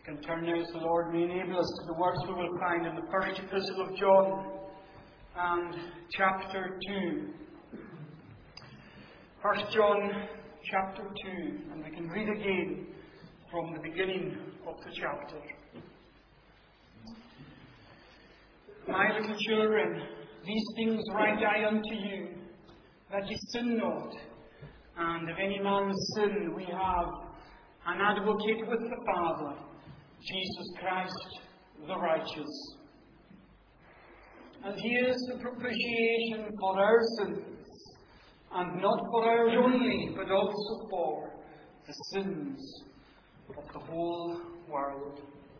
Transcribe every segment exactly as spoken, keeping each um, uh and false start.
We can turn now as the Lord may enable us to the words we will find in the first epistle of John and chapter two. First John chapter two, and we can read again from the beginning of the chapter. My little children, these things write I unto you, that ye sin not. And if any man sin, we have an advocate with the Father, Jesus Christ the righteous. And he is the propitiation for our sins, and not for ours only, but also for the sins of the whole world.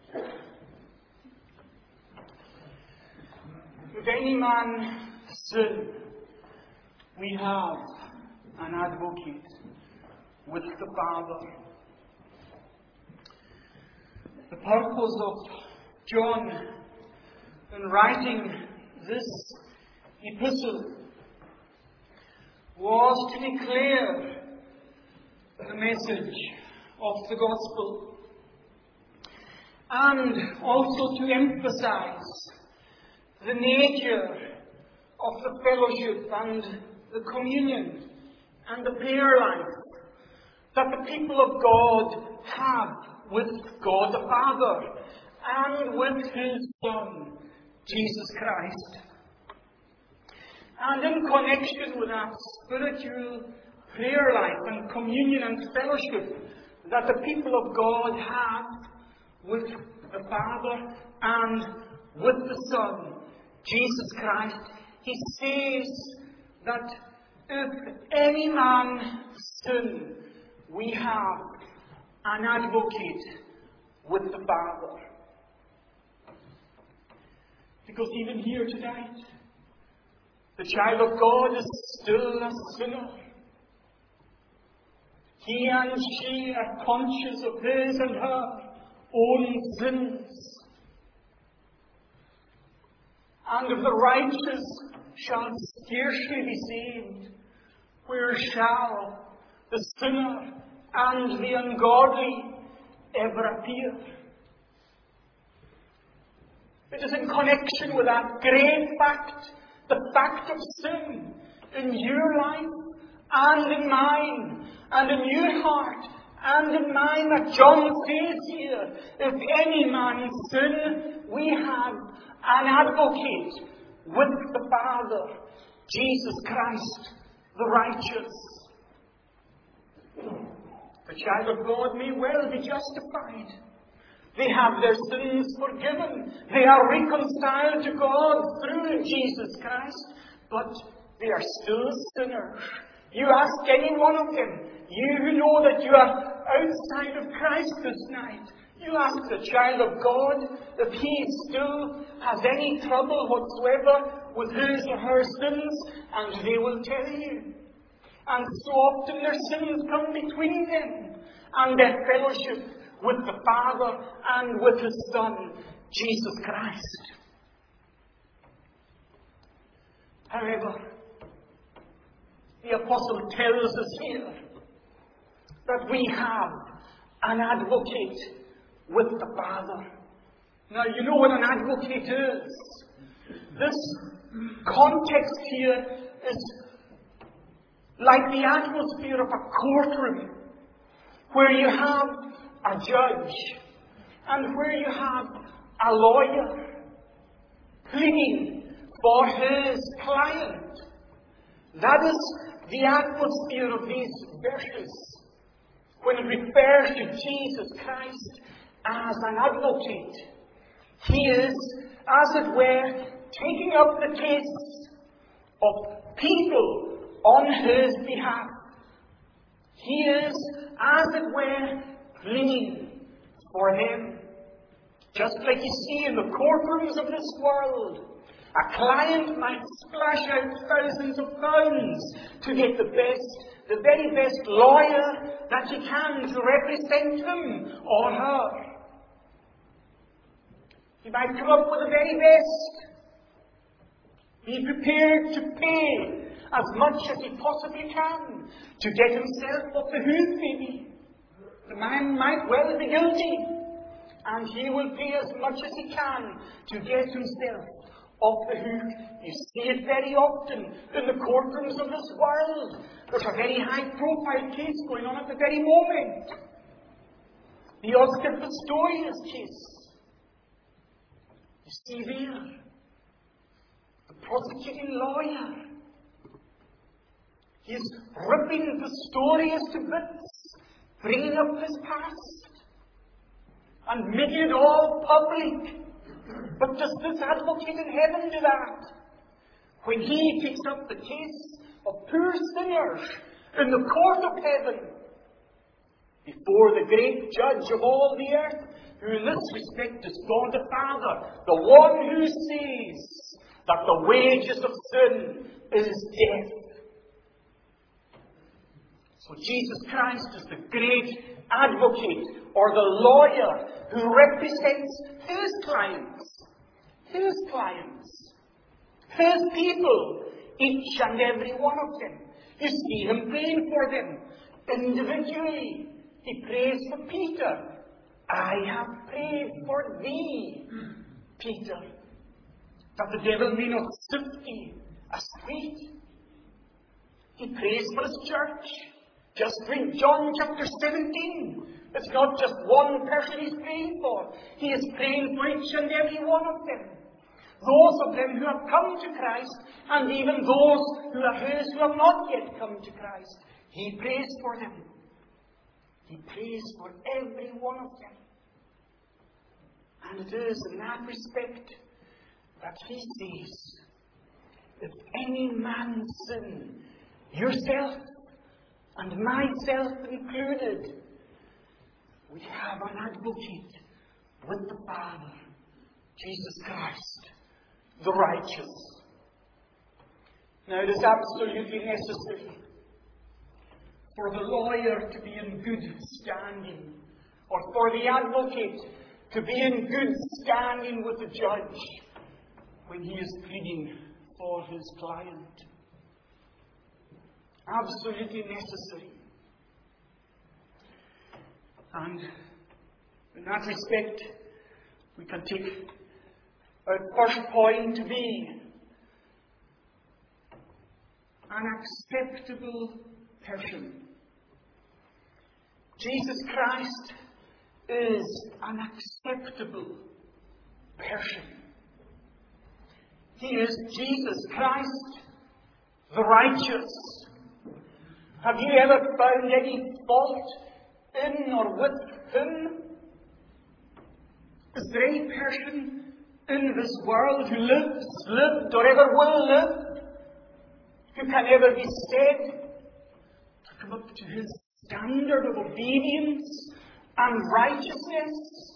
If any man sin, we have an advocate with the Father. The purpose of John in writing this epistle was to declare the message of the gospel and also to emphasize the nature of the fellowship and the communion and the prayer life that the people of God have with God the Father and with His Son, Jesus Christ. And in connection with that spiritual prayer life and communion and fellowship that the people of God have with the Father and with the Son, Jesus Christ, He says that if any man sin, we have an advocate with the Father. Because even here tonight, the child of God is still a sinner. He and she are conscious of his and her own sins. And if the righteous shall scarcely be saved, where shall the sinner and the ungodly ever appear? It is in connection with that great fact, the fact of sin, in your life and in mine, and in your heart and in mine, that John says here, if any man sin, we have an advocate with the Father, Jesus Christ, the righteous. The child of God may well be justified. They have their sins forgiven. They are reconciled to God through Jesus Christ. But they are still sinners. You ask any one of them, you who know that you are outside of Christ this night, you ask the child of God if he still has any trouble whatsoever with his or her sins, and they will tell you. And so often their sins come between them and their fellowship with the Father and with His Son, Jesus Christ. However, the Apostle tells us here that we have an advocate with the Father. Now, you know what an advocate is. This context here is like the atmosphere of a courtroom, where you have a judge and where you have a lawyer pleading for his client. That is the atmosphere of these verses when it refers to Jesus Christ as an advocate. He is, as it were, taking up the case of people on his behalf. He is, as it were, pleading for them. Just like you see in the courtrooms of this world, a client might splash out thousands of pounds to get the best, the very best lawyer that he can to represent him or her. He might come up with the very best. Be prepared to pay as much as he possibly can to get himself off the hook, maybe. The man might well be guilty. and he will pay as much as he can to get himself off the hook. You see it very often in the courtrooms of this world. There's a very high-profile case going on at the very moment. The Oscar Pistorius case. You see there, the prosecuting lawyer. He's ripping Pistorius to bits, bringing up his past, and making it all public. But does this advocate in heaven do that? When he takes up the case of poor sinners in the court of heaven, before the great judge of all the earth, who in this respect is God the Father, the one who says that the wages of sin is death. So Jesus Christ is the great advocate, or the lawyer, who represents his clients. His clients. His people. Each and every one of them. You see him praying for them. Individually. He prays for Peter. I have prayed for thee, Peter, that the devil may not sift thee as wheat. He prays for his church. Just read John chapter seventeen. It's not just one person he's praying for. He is praying for each and every one of them. Those of them who have come to Christ, and even those who are his who have not yet come to Christ. He prays for them. He prays for every one of them. And it is in that respect that he says, if any man sin, yourself and myself included, we have an advocate with the Father, Jesus Christ, the righteous. Now it is absolutely necessary for the lawyer to be in good standing, or for the advocate to be in good standing with the judge when he is pleading for his client. Absolutely necessary. And in that respect, we can take our first point to be an acceptable person. Jesus Christ is an acceptable person. He is Jesus Christ, the righteous. Have you ever found any fault in or with him? Is there any person in this world who lives, lived, or ever will live, who can ever be said to come up to his standard of obedience and righteousness?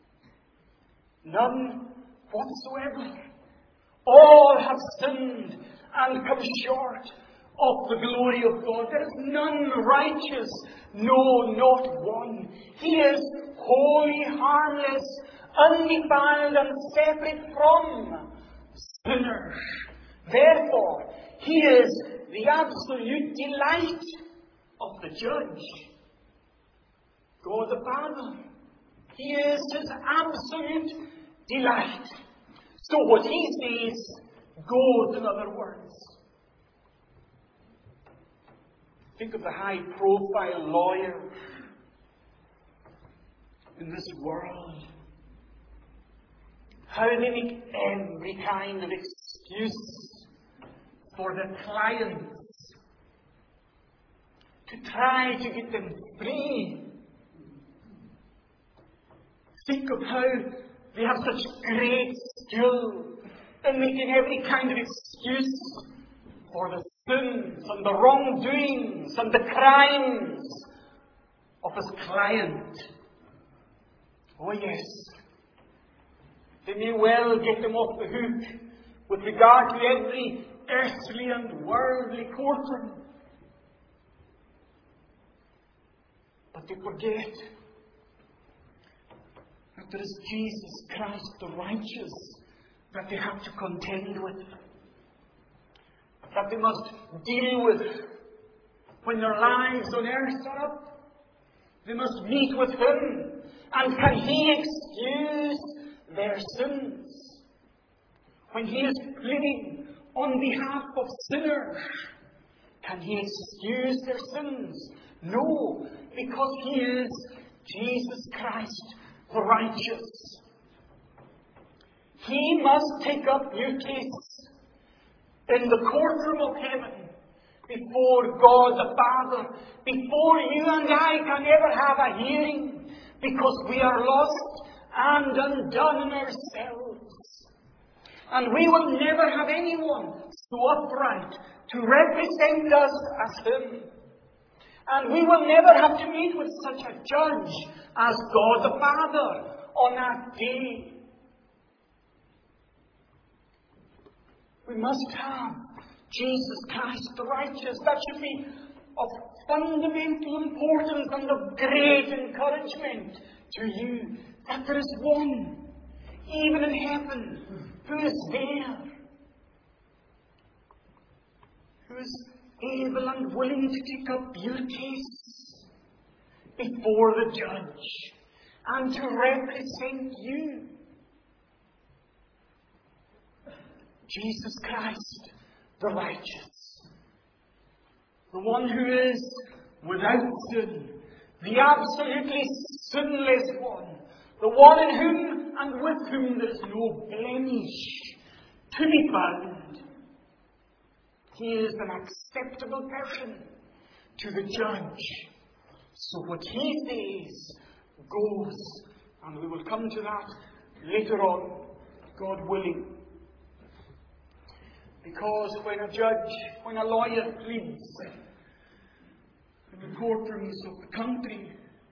None whatsoever. All have sinned and come short of the glory of God. There is none righteous, no, not one. He is holy, harmless, undefiled, and separate from sinners. Therefore, he is the absolute delight of the judge, God the Father. He is his absolute delight. So what he says goes, in other words. Think of the high-profile lawyers in this world. How they make every kind of excuse for their clients to try to get them free. Think of how they have such great skill in making every kind of excuse for the sins and the wrongdoings and the crimes of his client. Oh yes, they may well get them off the hook with regard to every earthly and worldly courtroom. But they forget that there is Jesus Christ the righteous that they have to contend with, that they must deal with when their lives on earth are up. They must meet with him. And can he their sins. When He is pleading on behalf of sinners, can He excuse their sins? No, because He is Jesus Christ, the righteous. He must take up your case in the courtroom of heaven before God the Father, before you and I can ever have a hearing, because we are lost and undone in ourselves. And we will never have anyone so upright to represent us as Him. And we will never have to meet with such a judge as God the Father on that day. We must have Jesus Christ the righteous. That should be of fundamental importance and of great encouragement to you, that there is one, even in heaven, who is there, who is able and willing to take up your case before the judge and to represent you. Jesus Christ, the righteous, the one who is without sin, the absolutely sinless one, the one in whom and with whom there is no blemish to be found. He is an acceptable person to the judge. So what He says goes, and we will come to that later on, God willing. Because when a judge, when a lawyer pleads in the courtrooms of the country,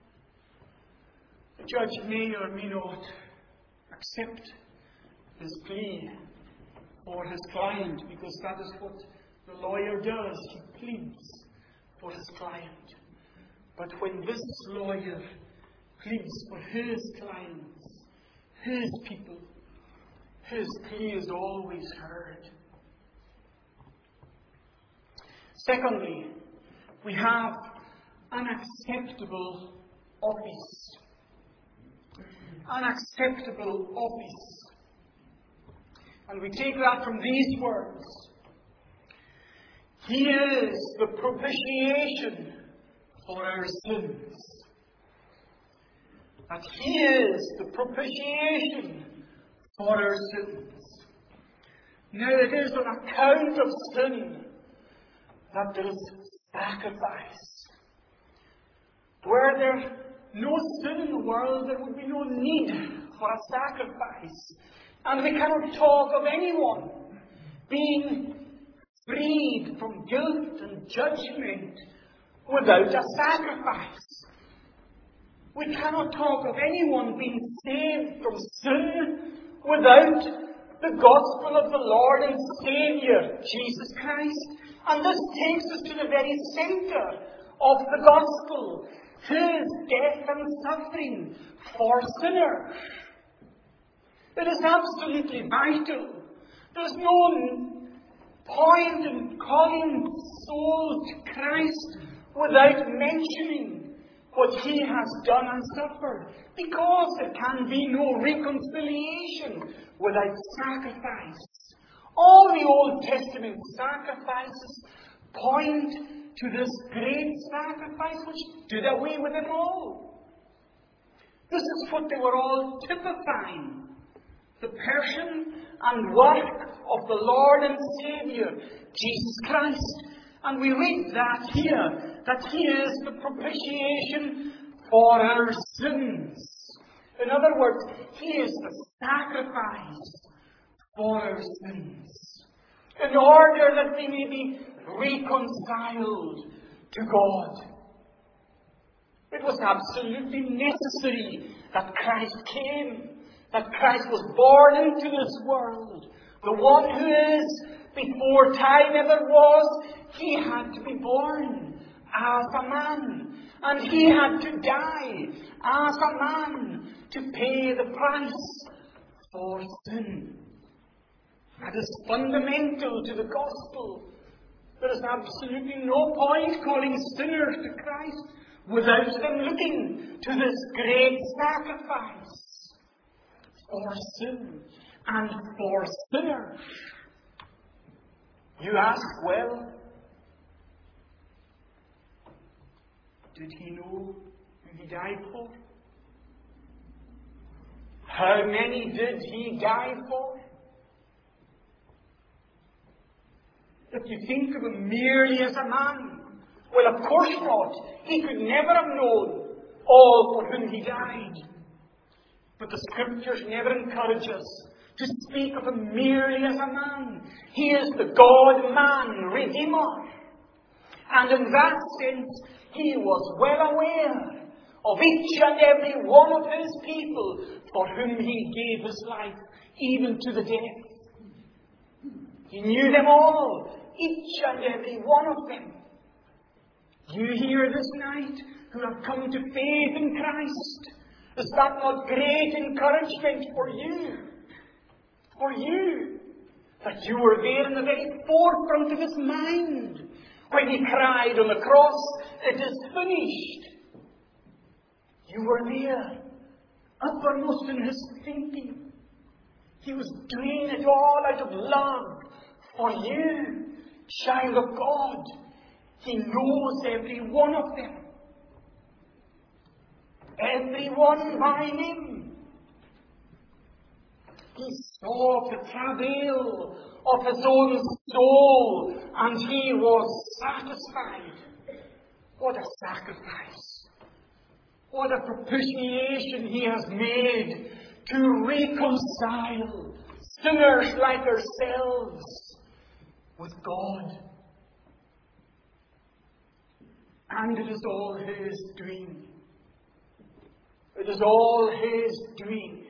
the judge may or may not accept his plea for his client, because that is what the lawyer does. He pleads for his client. But when this lawyer pleads for his clients, his people, his plea is always heard. Secondly, we have an acceptable office. An acceptable office. And we take that from these words. He is the propitiation for our sins. That He is the propitiation for our sins. Now it is on account of sin that there is sacrifice. Were there no sin in the world, there would be no need for a sacrifice. And we cannot talk of anyone being freed from guilt and judgment without a sacrifice. We cannot talk of anyone being saved from sin without the gospel of the Lord and Saviour, Jesus Christ. And this takes us to the very centre of the gospel, His death and suffering for sinners. It is absolutely vital. There is no point in calling souls to Christ without mentioning what He has done and suffered, because there can be no reconciliation without sacrifice. All the Old Testament sacrifices point to this great sacrifice which did away with it all. This is what they were all typifying. The person and work of the Lord and Saviour, Jesus Christ. And we read that here, that He is the propitiation for our sins. In other words, He is the sacrifice for our sins, in order that we may be reconciled to God. It was absolutely necessary that Christ came, that Christ was born into this world. The one who is before time ever was, He had to be born as a man. And He had to die as a man to pay the price for sin. That is fundamental to the gospel. There is absolutely no point calling sinners to Christ without them looking to this great sacrifice for sin and for sinners. You ask, well, did he know who he died for? How many did he die for? If you think of him merely as a man, well, of course not. He could never have known all for whom he died. But the Scriptures never encourage us to speak of him merely as a man. He is the God-man Redeemer. And in that sense, he was well aware of each and every one of his people for whom he gave his life, even to the death. He knew them all, each and every one of them. You here this night who have come to faith in Christ, is that not great encouragement for you? For you, that you were there in the very forefront of his mind when he cried on the cross, "It is finished." You were there, uppermost in his thinking. He was doing it all out of love for you, child of God. He knows every one of them. Every one by name. He saw the travail of his own soul, and he was satisfied. What a sacrifice! What a propitiation he has made to reconcile sinners like ourselves with God. And it is all his doing. It is all his doing.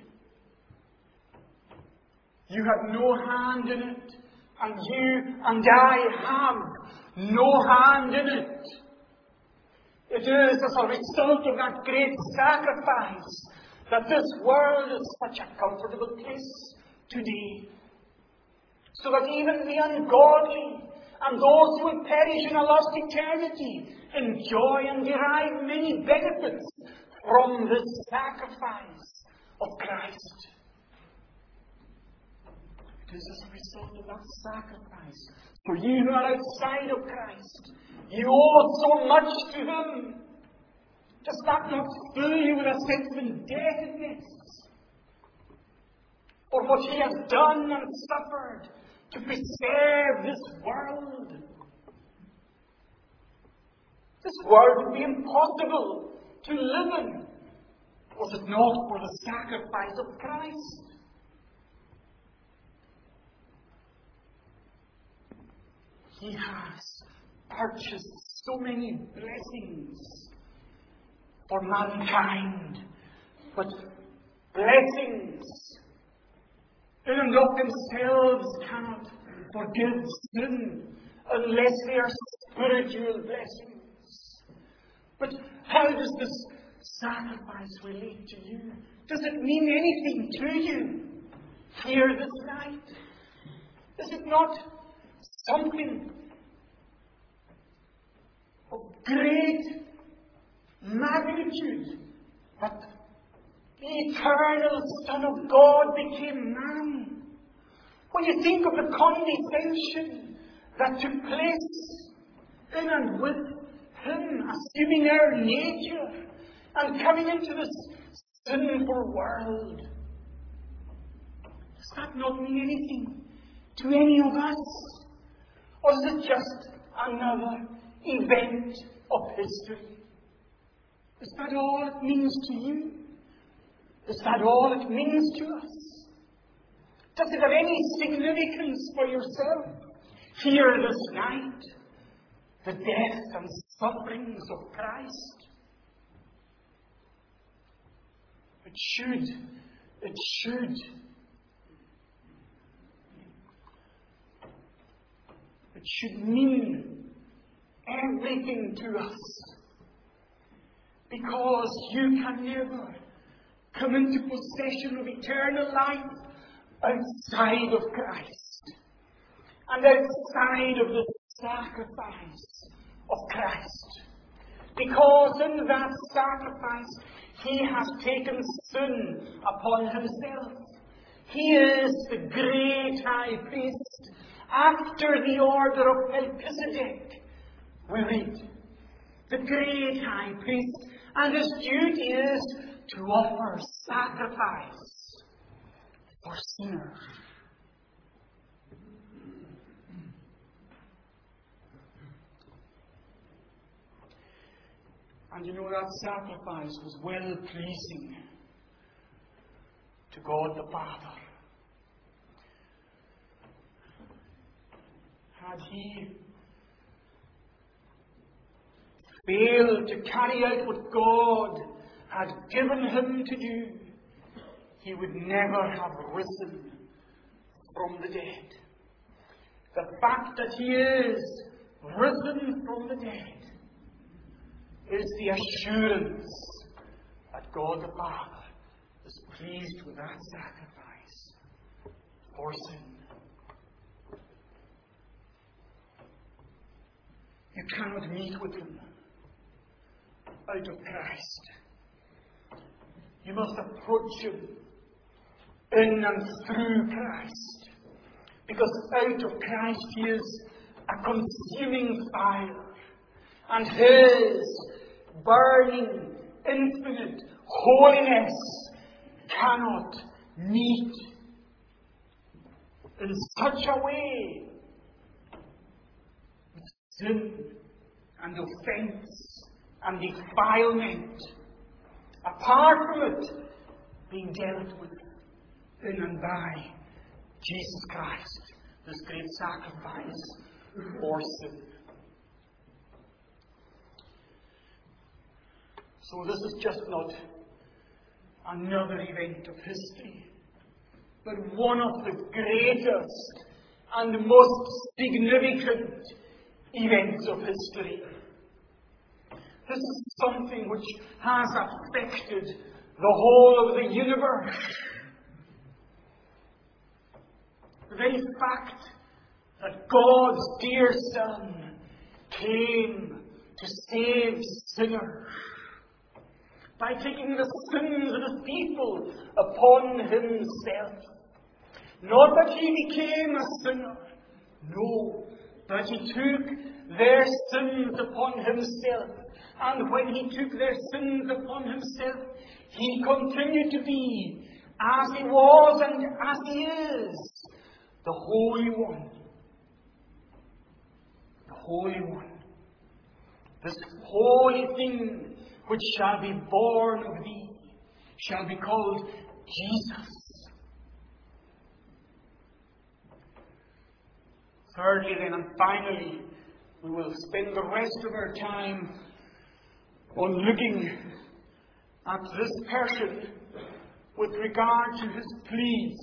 You have no hand in it, and you and I have no hand in it. It is as a result of that great sacrifice that this world is such a comfortable place today. So that even the ungodly and those who will perish in a lost eternity enjoy and derive many benefits from this sacrifice of Christ. It is as a result of that sacrifice. For you who are outside of Christ, you owe so much to him. Does that not fill you with a sense of indebtedness for what he has done and suffered to preserve this world? This world would be impossible to live in, was it not for the sacrifice of Christ. He has purchased so many blessings for mankind, but blessings in and of themselves cannot forgive sin unless they are spiritual blessings. But how does this sacrifice relate to you? Does it mean anything to you here this night? Is it not something of great magnitude that the eternal Son of God became man? When you think of the condescension that took place in and with him, assuming our nature and coming into this sinful world, does that not mean anything to any of us? Or is it just another event of history? Is that all it means to you? Is that all it means to us? Does it have any significance for yourself here this night? The death and sufferings of Christ? It should. It should. It should mean everything to us. Because you can never come into possession of eternal life outside of Christ and outside of the sacrifice of Christ. Because in that sacrifice, he has taken sin upon himself. He is the great high priest after the order of Melchizedek. We read, the great high priest, and his duty is to offer sacrifice for sinners. And you know that sacrifice was well pleasing to God the Father. Had he failed to carry out what God had given him to do, he would never have risen from the dead. The fact that he is risen from the dead is the assurance that God the Father is pleased with that sacrifice for sin. You cannot meet with him out of Christ. You must approach him in and through Christ. Because out of Christ he is a consuming fire. And his burning, infinite holiness cannot meet in such a way with sin and offense and defilement, apart from it being dealt with in and by Jesus Christ, this great sacrifice for sin. So this is just not another event of history, but one of the greatest and most significant events of history. This is something which has affected the whole of the universe. The very fact that God's dear Son came to save sinners by taking the sins of his people upon himself. Not that he became a sinner, no, but he took their sins upon himself. And when he took their sins upon himself, he continued to be, as he was and as he is, the Holy One. The Holy One. This holy thing which shall be born of thee shall be called Jesus. Thirdly, then, and finally, we will spend the rest of our time on looking at this person with regard to his pleas.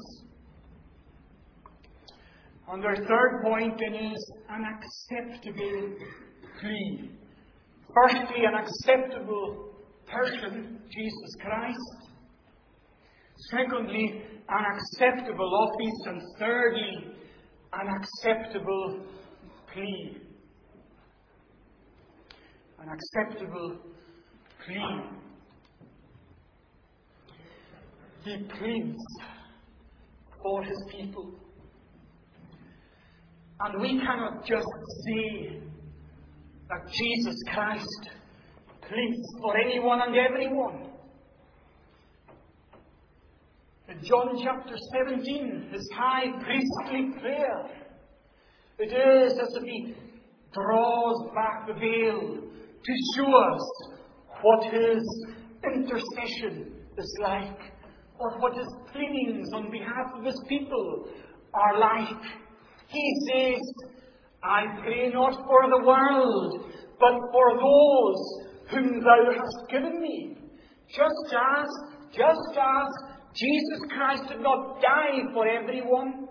And our third point then is an acceptable plea. Firstly, an acceptable person, Jesus Christ. Secondly, an acceptable office. And thirdly, an acceptable plea. An acceptable plea. He pleads for his people. And we cannot just say that Jesus Christ pleads for anyone and everyone. In John chapter seventeen, his high priestly prayer, it is as if he draws back the veil to show us what his intercession is like, or what his pleadings on behalf of his people are like. He says, I pray not for the world, but for those whom thou hast given me. Just as, just as Jesus Christ did not die for everyone,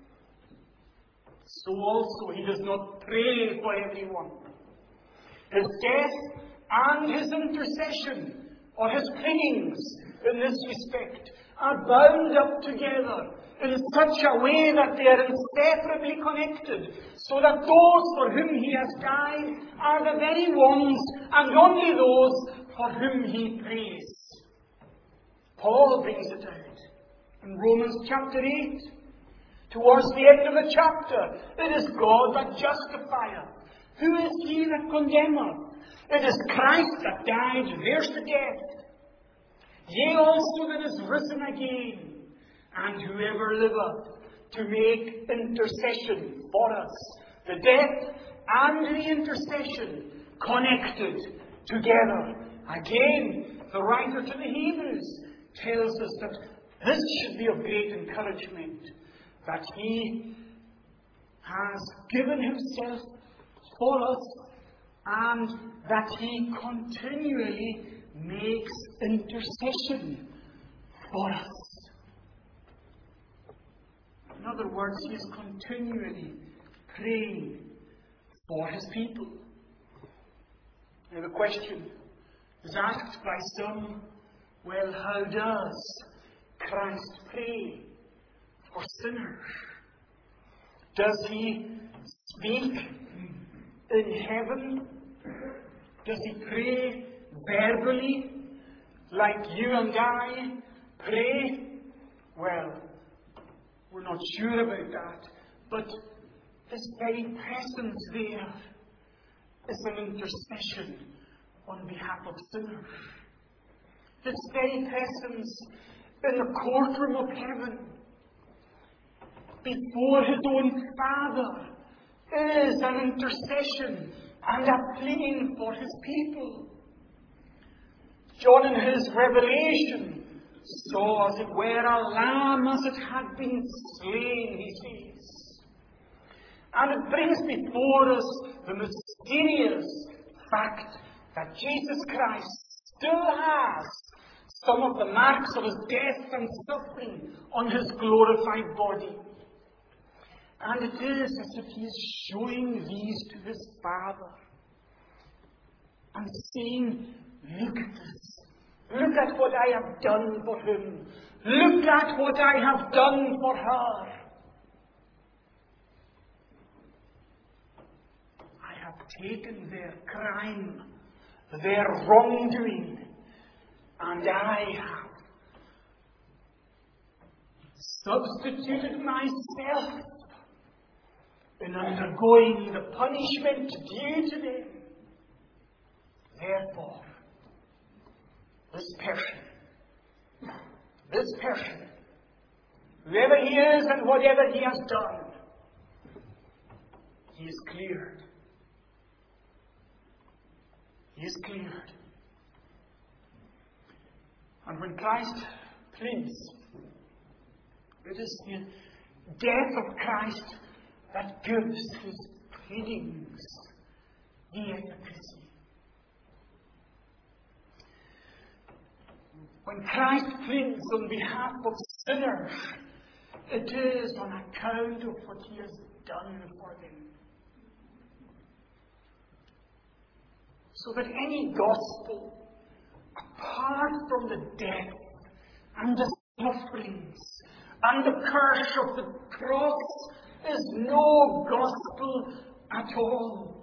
so also he does not pray for everyone. His death and his intercession, or his pleadings in this respect, are bound up together in such a way that they are inseparably connected, so that those for whom he has died are the very ones and only those for whom he prays. Paul brings it out In Romans chapter eight, towards the end of the chapter, it is God that justifieth. Who is he that condemneth? It is Christ that died, there's the death. Yea, also that is risen again, and whoever liveth to make intercession for us. The death and the intercession connected together. Again, the writer to the Hebrews tells us that this should be of great encouragement, that he has given himself for us and that he continually makes intercession for us. In other words, he is continually praying for his people. Now the question is asked by some, well, how does Christ pray for sinners? Does he speak in heaven? Does he pray verbally like you and I pray? Well, we're not sure about that. But his very presence there is an intercession on behalf of sinners. His very presence in the courtroom of heaven before his own Father is an intercession and a pleading for his people. John in his revelation saw, as it were, a lamb as it had been slain, he says. And it brings before us the mysterious fact that Jesus Christ still has some of the marks of his death and suffering on his glorified body. And it is as if he is showing these to his Father and saying, look at this. Look at what I have done for him. Look at what I have done for her. I have taken their crime, their wrongdoing, and I have substituted myself in undergoing the punishment due to them. Therefore, this person, this person, whoever he is and whatever he has done, he is cleared. He is cleared. And when Christ pleads, it is the death of Christ that gives his pleadings the efficacy. When Christ pleads on behalf of sinners, it is on account of what he has done for them. So that any gospel, apart from the death and the sufferings and the curse of the cross, is no gospel at all.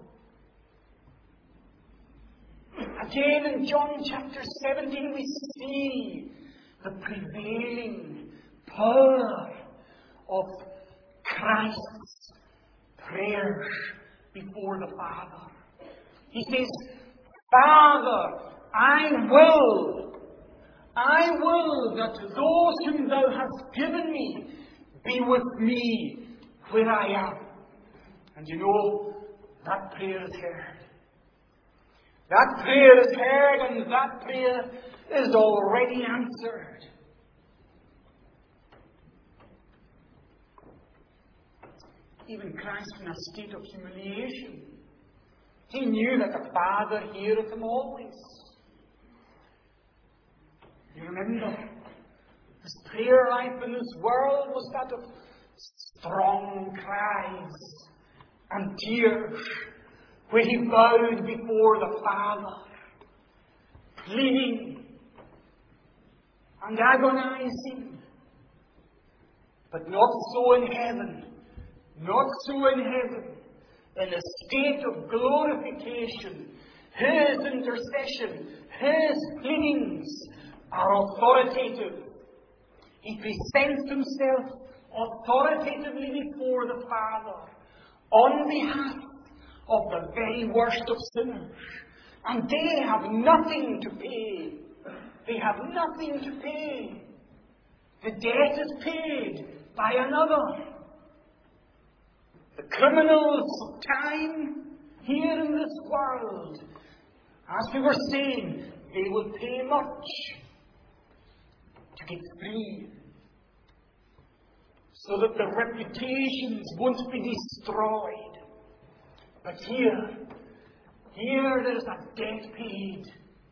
Again in John chapter seventeen we see the prevailing power of Christ's prayers before the Father. He says, Father, I will, I will that those whom thou hast given me be with me where I am. And you know, that prayer is heard. That prayer is heard and that prayer is already answered. Even Christ in a state of humiliation, he knew that the Father heareth him always. You remember, his prayer life in this world was that of strong cries and tears, where he bowed before the Father, pleading and agonizing. But not so in heaven. Not so in heaven. In a state of glorification, his intercession, his pleadings are authoritative. He presents himself authoritatively before the Father on behalf of the very worst of sinners. And they have nothing to pay. They have nothing to pay. The debt is paid by another. The criminals of time here in this world, as we were saying, they will pay much to get free, so that their reputations won't be destroyed. But here, here there's a debt paid.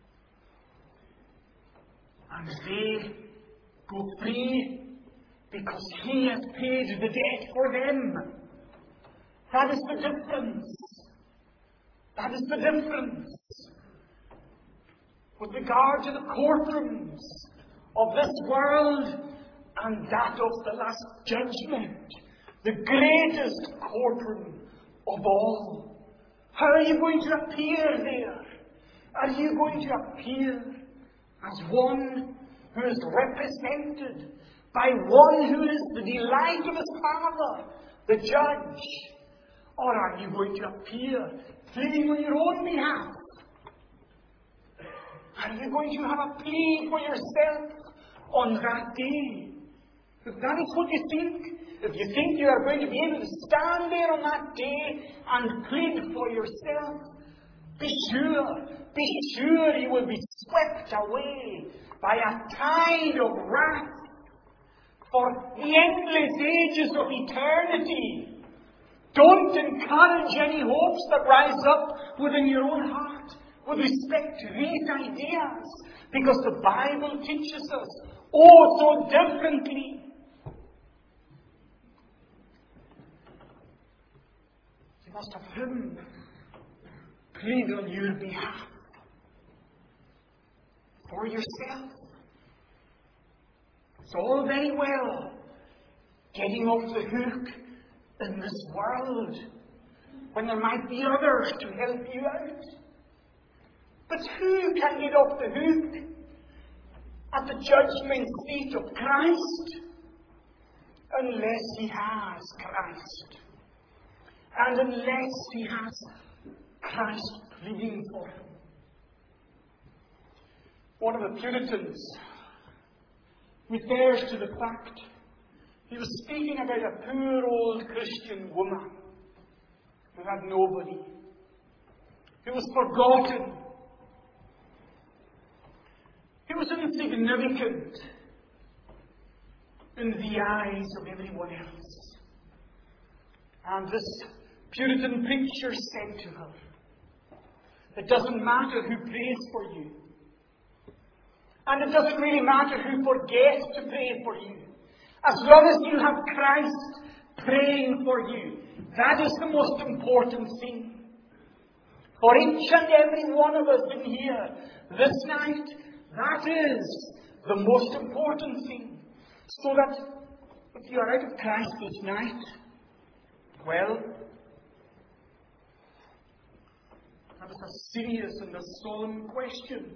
And they go free because He has paid the debt for them. That is the difference. That is the difference. With regard to the courtrooms of this world and that of the last judgment, the greatest courtroom of all. How are you going to appear there? Are you going to appear as one who is represented by one who is the delight of his Father, the judge? Or are you going to appear pleading on your own behalf? Are you going to have a plea for yourself on that day? If that is what you think, if you think you are going to be able to stand there on that day and plead for yourself, be sure, be sure you will be swept away by a tide of wrath for the endless ages of eternity. Don't encourage any hopes that rise up within your own heart with respect to these ideas, because the Bible teaches us oh so differently. You must have Him plead on your behalf for yourself. It's all very well getting off the hook in this world when there might be others to help you out. But who can get off the hook at the judgment seat of Christ unless he has Christ? And unless he has Christ pleading for him. One of the Puritans refers to the fact he was speaking about a poor old Christian woman who had nobody, who was forgotten, who was insignificant in the eyes of everyone else. And this Puritan preacher said to her, it doesn't matter who prays for you. And it doesn't really matter who forgets to pray for you. As long as you have Christ praying for you, that is the most important thing. For each and every one of us in here this night, that is the most important thing. So that if you are out of Christ this night, well, that is a serious and a solemn question.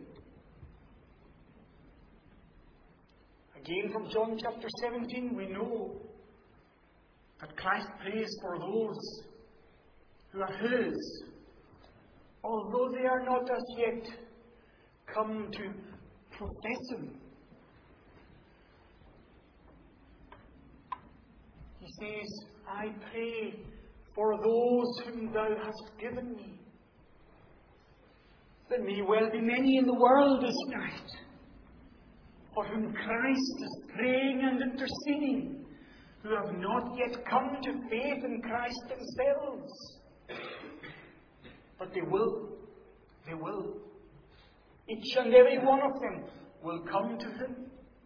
Again, from John chapter seventeen, we know that Christ prays for those who are His, although they are not as yet come to profess Him. He says, I pray for those whom Thou hast given me. There may well be many in the world this night for whom Christ is praying and interceding, who have not yet come to faith in Christ themselves. But they will. They will. Each and every one of them will come to Him.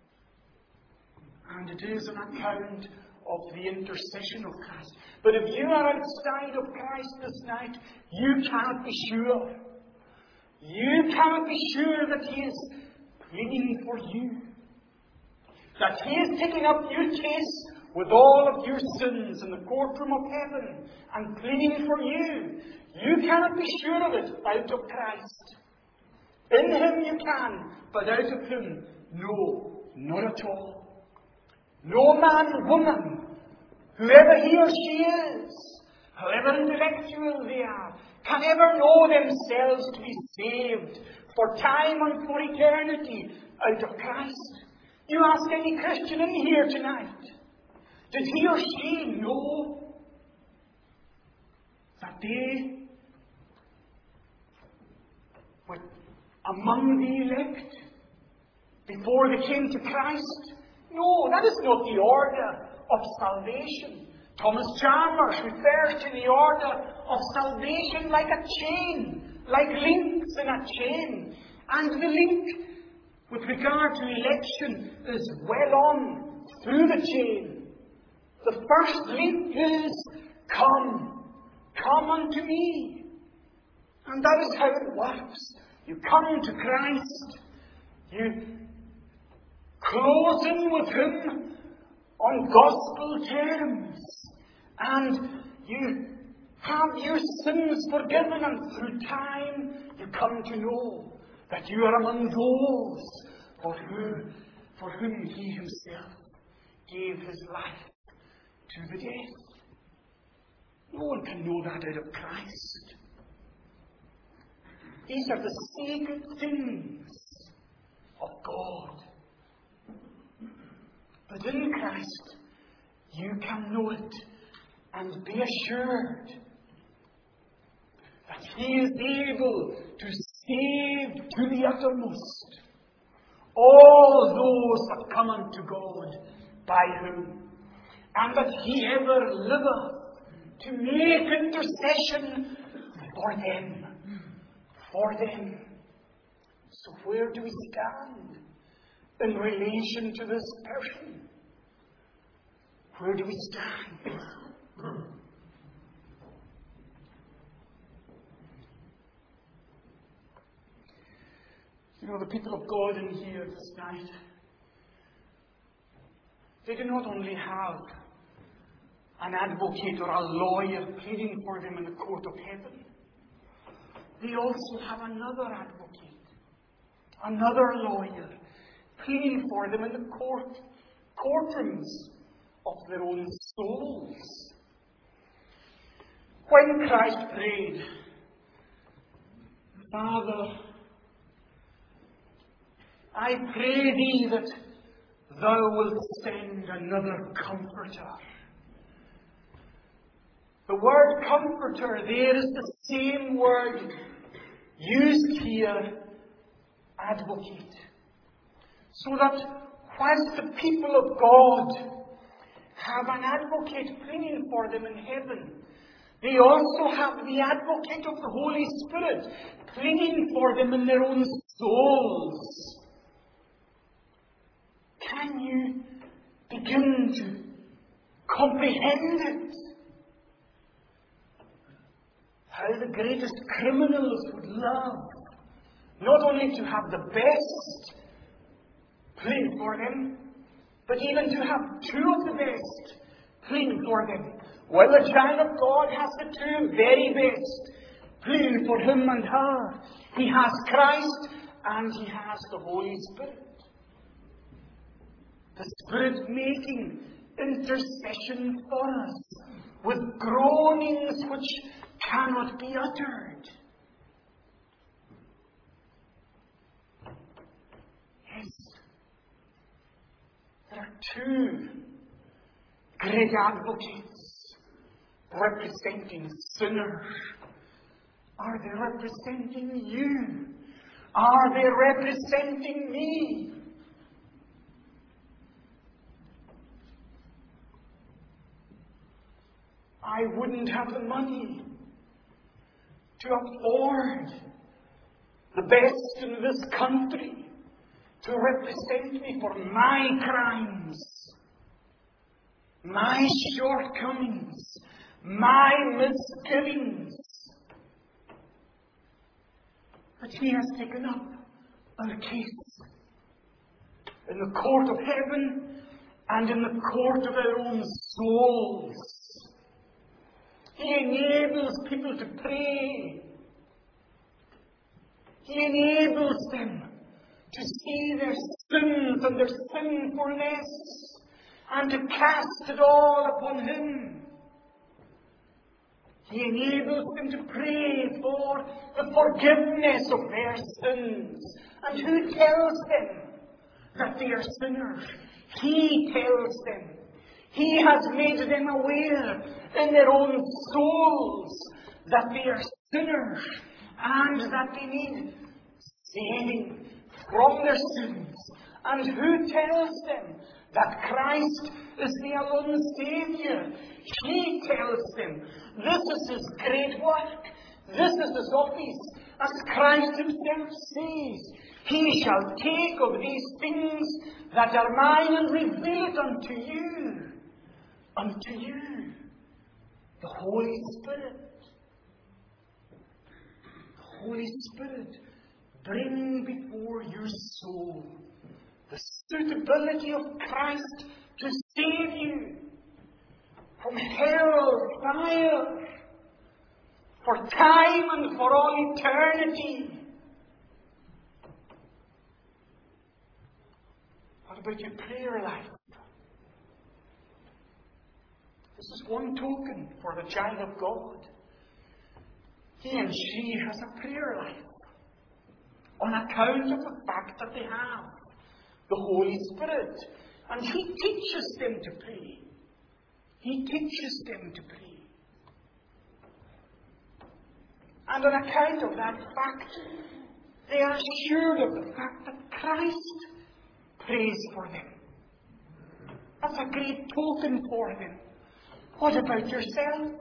And it is an account of the intercession of Christ. But if you are outside of Christ this night, you cannot be sure. You cannot be sure that He is pleading for you. That He is taking up your case with all of your sins in the courtroom of heaven and pleading for you. You cannot be sure of it out of Christ. In Him you can, but out of Him, no, not at all. No man, woman, whoever he or she is, however intellectual they are, can ever know themselves to be saved for time and for eternity out of Christ. You ask any Christian in here tonight, did he or she know that they were among the elect before they came to Christ? No, that is not the order of salvation. Thomas Chalmers refers to the order of salvation like a chain, like links in a chain. And the link with regard to election is well on through the chain. The first link is, come, come unto me. And that is how it works. You come to Christ. You close in with Him on gospel terms. And you have your sins forgiven, and through time you come to know that you are among those for whom, for whom He Himself gave His life to the death. No one can know that out of Christ. These are the sacred things of God. But in Christ, you can know it and be assured that He is able to save to the uttermost all those that come unto God by Him, and that He ever liveth to make intercession for them, for them. So where do we stand in relation to this person? Where do we stand? You know, the people of God in here this night, they do not only have an advocate or a lawyer pleading for them in the court of heaven. They also have another advocate, another lawyer, pleading for them in the court, courtrooms of their own souls. When Christ prayed, Father, I pray Thee that Thou wilt send another Comforter. The word Comforter there is the same word used here, advocate. So that whilst the people of God have an advocate pleading for them in heaven, they also have the advocate of the Holy Spirit pleading for them in their own souls. Can you begin to comprehend it? How the greatest criminals would love not only to have the best plead for them, but even to have two of the best pleading for them. Well, the child of God has the two very best pleading for him and her. He has Christ and he has the Holy Spirit. The Spirit making intercession for us with groanings which cannot be uttered. Yes, there are two great advocates representing sinners. Are they representing you? Are they representing me? I wouldn't have the money to afford the best in this country to represent me for my crimes, my shortcomings, my misgivings. But He has taken up our case in the court of heaven and in the court of our own souls. He enables people to pray. He enables them to see their sins and their sinfulness and to cast it all upon Him. He enables them to pray for the forgiveness of their sins. And who tells them that they are sinners? He tells them. He has made them aware in their own souls that they are sinners and that they need saving from their sins. And who tells them that Christ is the alone Saviour? He tells them this is His great work. This is His office. As Christ Himself says, He shall take of these things that are mine and reveal it unto you. Unto you. The Holy Spirit. The Holy Spirit. Bring before your soul the suitability of Christ to save you from hell, fire, for time and for all eternity. What about your prayer life? This is one token for the child of God. He and she has a prayer life on account of the fact that they have the Holy Spirit. And He teaches them to pray. He teaches them to pray. And on account of that fact, they are assured of the fact that Christ prays for them. That's a great token for them. What about yourself?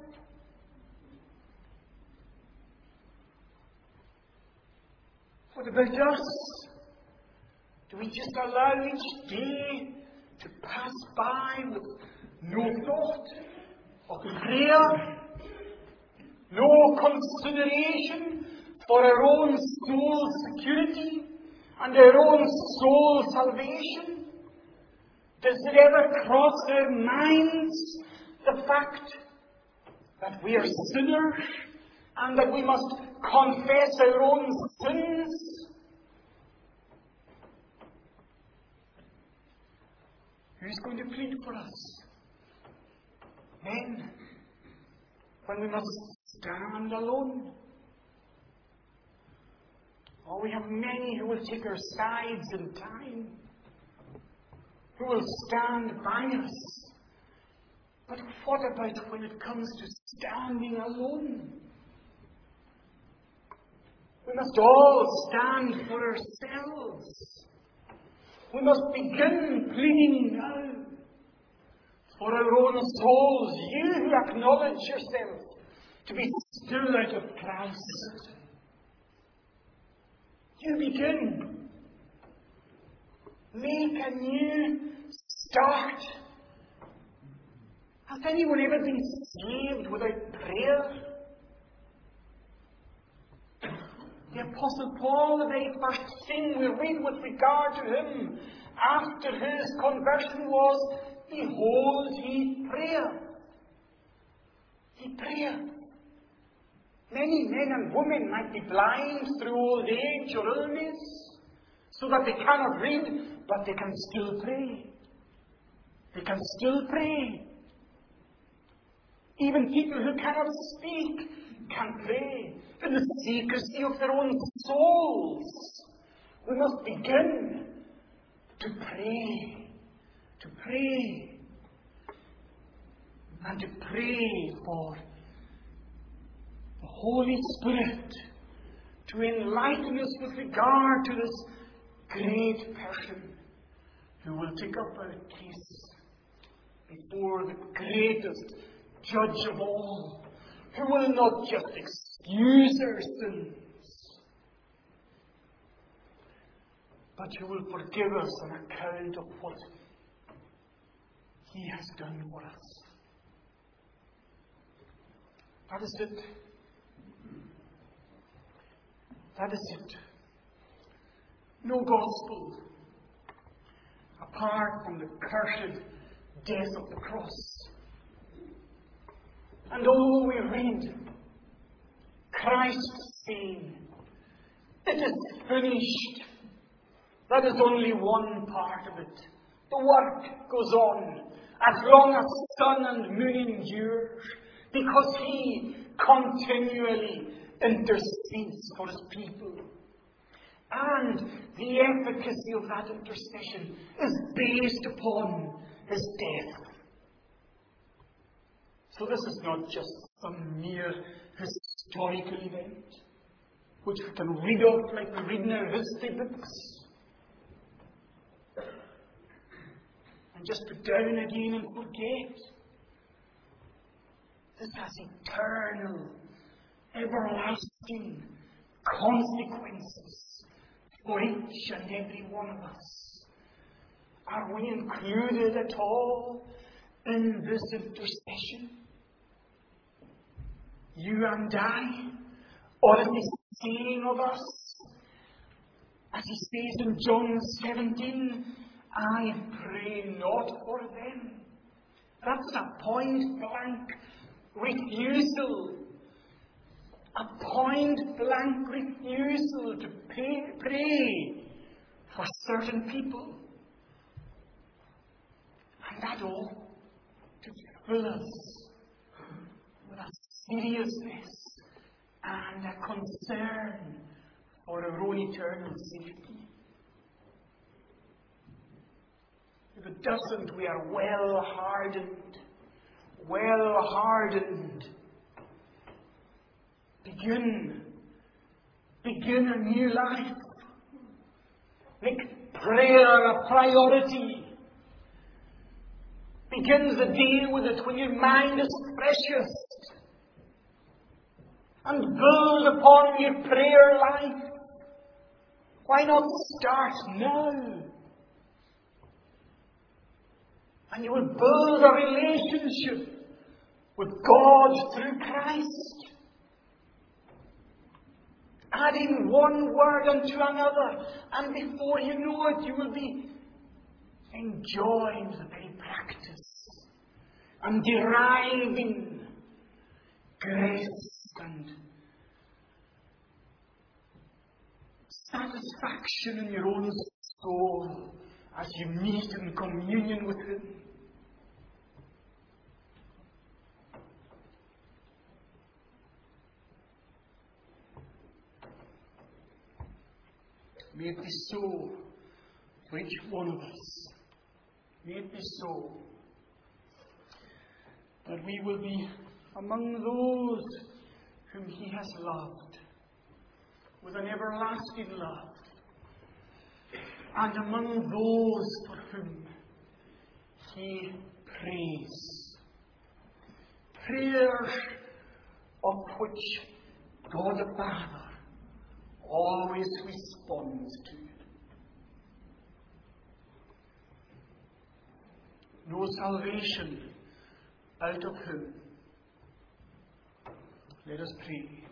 What about us? Do we just allow each day to pass by with no thought of prayer, no consideration for our own soul security and our own soul salvation? Does it ever cross our minds the fact that we are sinners and that we must confess our own sins? Who's going to plead for us? Then, when we must stand alone. Oh, we have many who will take our sides in time, who will stand by us. But what about when it comes to standing alone? We must all stand for ourselves. We must begin pleading now for our own souls. You who acknowledge yourself to be still out of Christ, you begin. Make a new start. Has anyone ever been saved without prayer? The Apostle Paul, the very first thing we read with regard to him after his conversion was, behold, he prayeth. He prayeth. Many men and women might be blind through old age or illness, so that they cannot read, but they can still pray. They can still pray. Even people who cannot speak can pray in the secrecy of their own souls. We must begin to pray, to pray, and to pray for the Holy Spirit to enlighten us with regard to this great person who will take up our case before the greatest Judge of all, who will not just excuse our sins, but who will forgive us on account of what He has done for us. That is it. That is it. No gospel apart from the cursed death of the cross. And oh, we read Christ saying, it is finished. That is only one part of it. The work goes on. as long as sun and moon endure, because he continually intercedes for his people. And the efficacy of that intercession is based upon his death. So this is not just some mere historical event, which we can read of like we read in our history books, and just put down again and forget. This has eternal, everlasting consequences for each and every one of us. Are we included at all in this intercession? You and I? Or is he saying of us, as he says in John seventeen, I pray not for them? That's a point blank refusal. A point blank refusal to pay, pray for certain people. And that all to fill us with a seriousness and a concern for our own eternal safety. If it doesn't, we are well hardened. Well hardened. Begin. Begin a new life. Make prayer a priority. Begin the day with it when your mind is freshest. And build upon your prayer life. Why not start now? And you will build a relationship with God through Christ. Adding one word unto another, and before you know it, you will be enjoying the very practice and deriving grace and satisfaction in your own soul as you meet in communion with Him. May it be so for each one of us. May it be so that we will be among those whom He has loved with an everlasting love, and among those for whom He prays. Prayers of which God the Father always responds to. No salvation out of Him. Let us pray.